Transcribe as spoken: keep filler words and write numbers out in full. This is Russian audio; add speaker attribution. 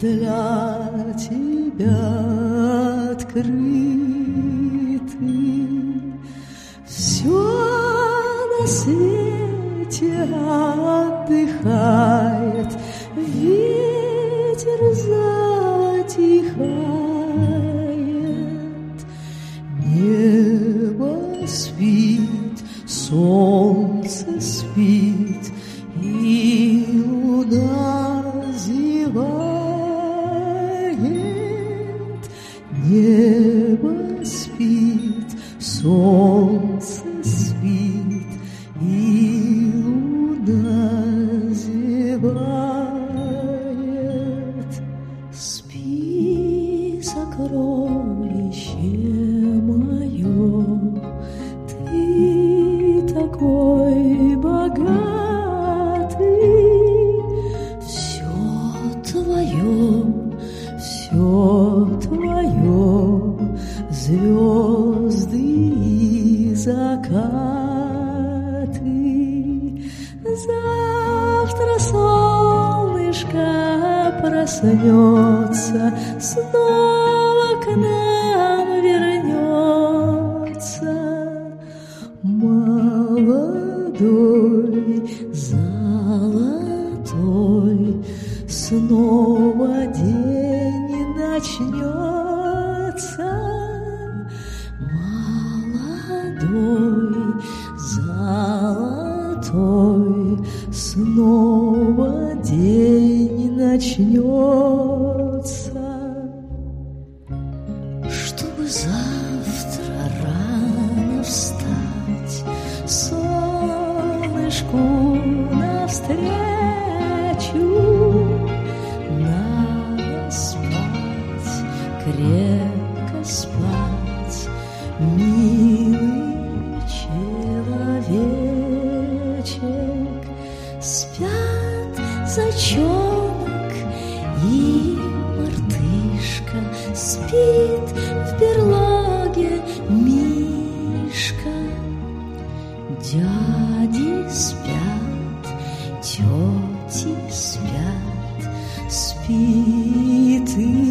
Speaker 1: для тебя открыты. Все на свете отдыхает, ветер затихает, небо спит, солнце спит, и луна зевает. Небо спит, солнце спит, и луна зевает. Спи, сокровище мое, ты такой богатый, все твое, все твое, звезды и закаты. Завтра солнышко проснется, снова к нам вернется. Молодой, золотой, снова день начнется. Молодой, золотой, снова день начнется. Чтобы завтра рано встать, солнышку навстречу, надо спать, крепко спать, милый человечек. Спят зайчонок и мартышка, спит в берлоге Мишка. Дяди спят, тети спят, спит и